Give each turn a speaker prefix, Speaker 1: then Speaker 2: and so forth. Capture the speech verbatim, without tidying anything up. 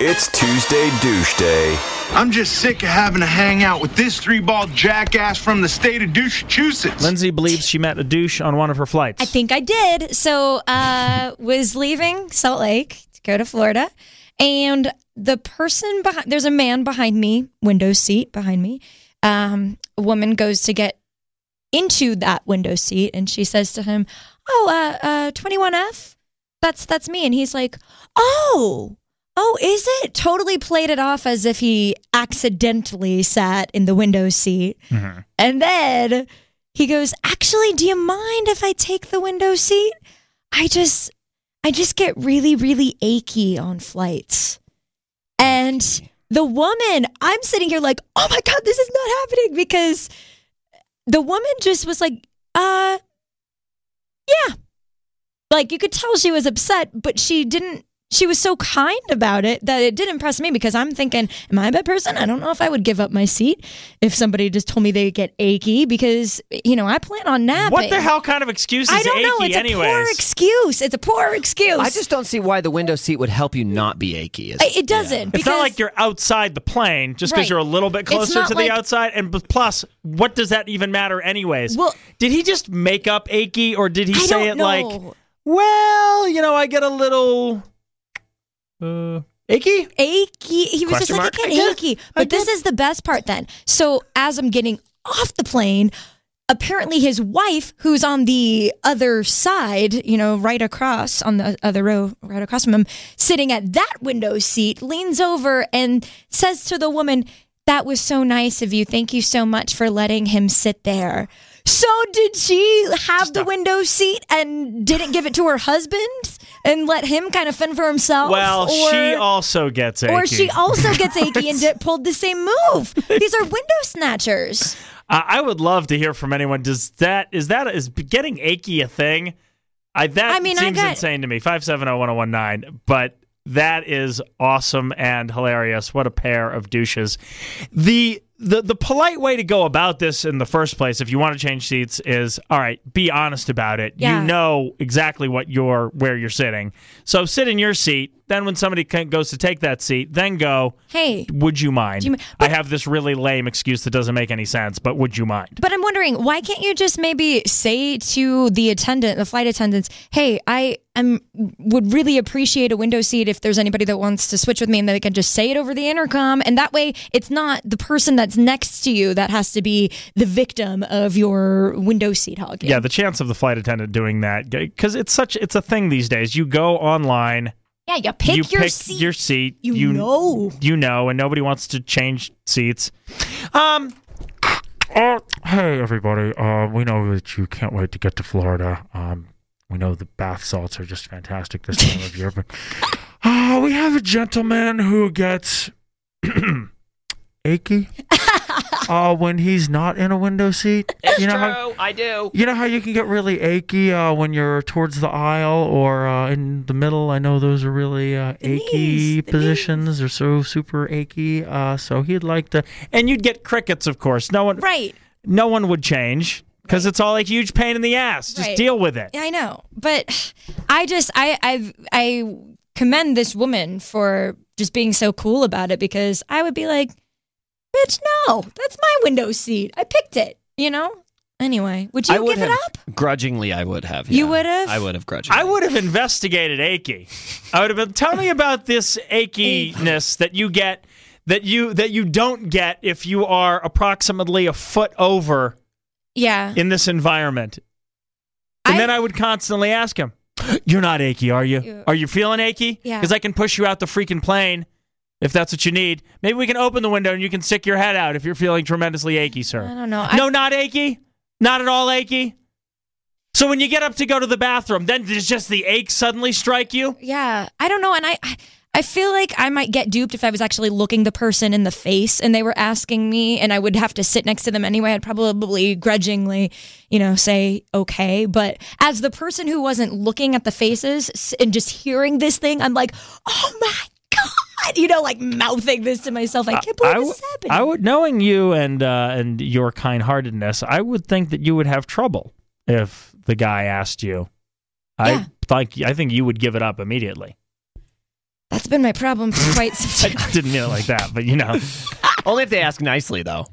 Speaker 1: It's Tuesday Douche Day.
Speaker 2: I'm just sick of having to hang out with this three-balled jackass from the state of Massachusetts.
Speaker 3: Lindsay believes she met a douche on one of her flights.
Speaker 4: I think I did. So, uh, was leaving Salt Lake to go to Florida, and the person behind, there's a man behind me, window seat behind me. Um, a woman goes to get into that window seat, and she says to him, "Oh, uh, uh, twenty-one F, that's that's me." And he's like, "Oh." Oh, is it? Totally played it off as if he accidentally sat in the window seat. Mm-hmm. And then he goes, "Actually, do you mind if I take the window seat? I just I just get really, really achy on flights." And the woman, I'm sitting here like, "Oh my God, this is not happening," because the woman just was like, uh, yeah. Like, you could tell she was upset, but she didn't. She was so kind about it that it did impress me, because I'm thinking, am I a bad person? I don't know if I would give up my seat if somebody just told me they get achy, because, you know, I plan on napping.
Speaker 3: What the hell kind of excuse is
Speaker 4: I don't
Speaker 3: achy
Speaker 4: know. It's
Speaker 3: anyways?
Speaker 4: a poor excuse. It's a poor excuse.
Speaker 5: I just don't see why the window seat would help you not be achy.
Speaker 4: It, it doesn't.
Speaker 3: Yeah.
Speaker 4: Because,
Speaker 3: it's not like you're outside the plane just because
Speaker 4: right.
Speaker 3: you're a little bit closer to
Speaker 4: like,
Speaker 3: the outside. And plus, what does that even matter anyways?
Speaker 4: Well,
Speaker 3: did he just make up achy, or did he
Speaker 4: I
Speaker 3: say
Speaker 4: don't
Speaker 3: it
Speaker 4: know.
Speaker 3: like, well, you know, I get a little... Uh, achy?
Speaker 4: Achy. He was
Speaker 3: Question
Speaker 4: just like,
Speaker 3: mark?
Speaker 4: I
Speaker 3: I
Speaker 4: get
Speaker 3: get-
Speaker 4: achy.
Speaker 3: I
Speaker 4: But this
Speaker 3: get-
Speaker 4: is the best part then. So as I'm getting off the plane, apparently his wife, who's on the other side, you know, right across on the other row, right across from him, sitting at that window seat, leans over and says to the woman, "That was so nice of you. Thank you so much for letting him sit there." So did she have the window seat and didn't give it to her husband and let him kind of fend for himself?
Speaker 3: Well,
Speaker 4: or,
Speaker 3: she also gets achy.
Speaker 4: Or she also gets achy and did, pulled the same move. These are window snatchers.
Speaker 3: Uh, I would love to hear from anyone. Does that is that is getting achy a thing? I that
Speaker 4: I mean, I
Speaker 3: seems
Speaker 4: got-
Speaker 3: insane to me. five seven zero, one zero one nine But that is awesome and hilarious. What a pair of douches. The the the polite way to go about this in the first place, if you want to change seats, is all right, be honest about it.
Speaker 4: Yeah.
Speaker 3: You know exactly what you're where you're sitting. So sit in your seat. Then when somebody can- goes to take that seat, then go,
Speaker 4: Hey.
Speaker 3: would you mind?
Speaker 4: Do you,
Speaker 3: I have this really lame excuse that doesn't make any sense, but would you mind?
Speaker 4: But I'm wondering, why can't you just maybe say to the attendant, the flight attendants, "Hey, I am would really appreciate a window seat if there's anybody that wants to switch with me," and they can just say it over the intercom, and that way it's not the person that's next to you that has to be the victim of your window seat hogging.
Speaker 3: Yeah, the chance of the flight attendant doing that, because it's such it's a thing these days. You go online,
Speaker 4: Yeah, you pick
Speaker 3: you
Speaker 4: your
Speaker 3: pick
Speaker 4: seat.
Speaker 3: your seat.
Speaker 4: You know.
Speaker 3: you know, and nobody wants to change seats. Um. Uh, hey everybody, uh, we know that you can't wait to get to Florida. Um, we know the bath salts are just fantastic this time of year, but uh, we have a gentleman who gets achy uh, when he's not in a window seat.
Speaker 5: It's
Speaker 3: you know
Speaker 5: true.
Speaker 3: how,
Speaker 5: I do.
Speaker 3: You know how you can get really achy uh, when you're towards the aisle or uh, in the middle? I know those are really uh,
Speaker 4: The
Speaker 3: achy
Speaker 4: knees, the
Speaker 3: positions. They're so super achy. Uh, so he'd like to, and you'd get crickets, of course. No one,
Speaker 4: Right.
Speaker 3: no one would change because it's all a huge pain in the ass. Just
Speaker 4: Right.
Speaker 3: deal with it.
Speaker 4: Yeah, I know. But I just, I, I've, I commend this woman for just being so cool about it, because I would be like, bitch, no, that's my window seat. I picked it, you know? Anyway, would you
Speaker 5: I would
Speaker 4: give it
Speaker 5: have,
Speaker 4: up?
Speaker 5: Grudgingly, I would have.
Speaker 4: You
Speaker 5: yeah.
Speaker 4: would have?
Speaker 5: I would have grudgingly.
Speaker 3: I would have investigated achy. I would have been, tell me about this achiness that you get, that you that you don't get if you are approximately a foot over
Speaker 4: Yeah.
Speaker 3: in this environment. And
Speaker 4: I-
Speaker 3: then I would constantly ask him, "You're not achy, are you?
Speaker 4: You-
Speaker 3: Are you feeling achy?
Speaker 4: Yeah.
Speaker 3: Because I can push you out the freaking plane if that's what you need. Maybe we can open the window and you can stick your head out if you're feeling tremendously achy, sir."
Speaker 4: I don't know.
Speaker 3: No,
Speaker 4: I,
Speaker 3: not achy? Not at all achy? So when you get up to go to the bathroom, then does just the ache suddenly strike you?
Speaker 4: yeah. I don't know. And I, I, I feel like I might get duped if I was actually looking the person in the face and they were asking me, and I would have to sit next to them anyway. I'd probably grudgingly, you know, say okay. But as the person who wasn't looking at the faces s- and just hearing this thing, I'm like, oh my God, you know, like mouthing this to myself. I can't believe
Speaker 3: I
Speaker 4: this
Speaker 3: w-
Speaker 4: is happening.
Speaker 3: I would, knowing you and uh, and your kind-heartedness, I would think that you would have trouble if the guy asked you.
Speaker 4: Yeah.
Speaker 3: I like. I think you would give it up immediately.
Speaker 4: That's been my problem for quite some time.
Speaker 3: I didn't mean it like that, but you know.
Speaker 5: Only if they ask nicely, though.